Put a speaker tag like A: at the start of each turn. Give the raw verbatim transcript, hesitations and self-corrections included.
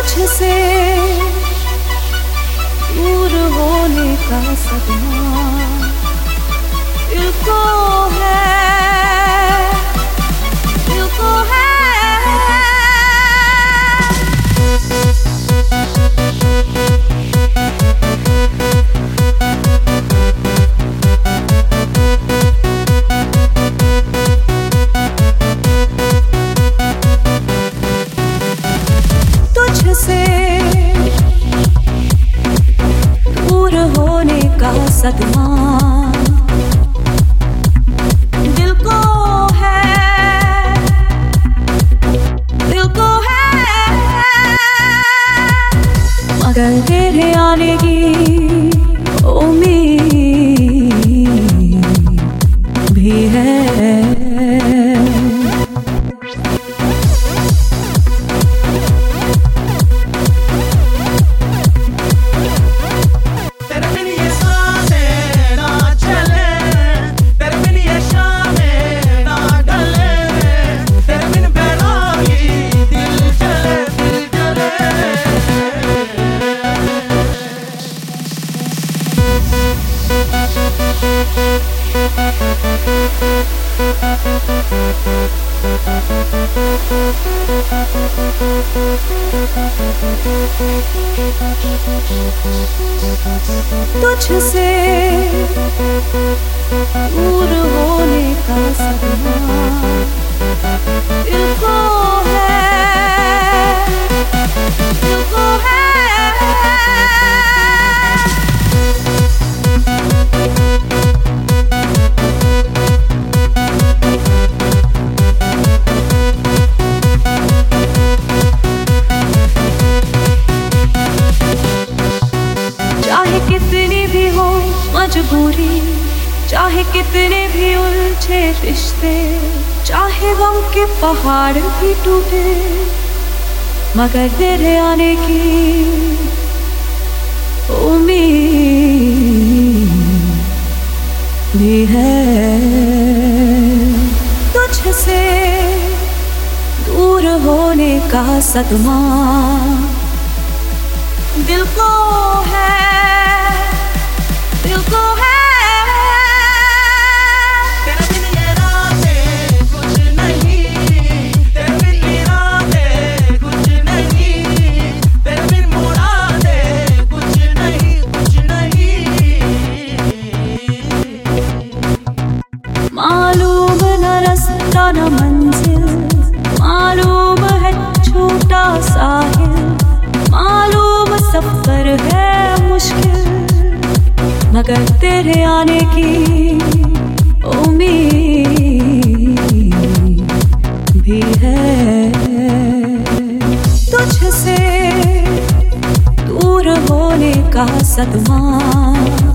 A: तुझसे दूर होने का सदमा दिल को है, दिल को है। तुझसे दूर होने का सदमा दिल को है, दिल को है। मगर तेरे आने की उम्मीद भी है। तुझसे दूर होने का सदमा दिल को है, दिल को है। चाहे कितनी भी हो मजबूरी, चाहे कितने भी उलझे रिश्ते, चाहे गम के पहाड़ भी टूटे, मगर तेरे आने की उम्मीद भी है। तुझसे दूर होने का सदमा दिल को है, दिल को है।
B: तेरे बिन ये रातें कुछ नहीं, तेरे बिन ये रातें कुछ नहीं, तेरे बिन मुरादें कुछ नहीं, कुछ नहीं।
A: मालूम न रास्ता न मंजिल, मालूम है छोटा साहिल, मालूम सफर है मुश्किल, मगर तेरे आने की उम्मीद भी है। तुझसे दूर होने का सदमा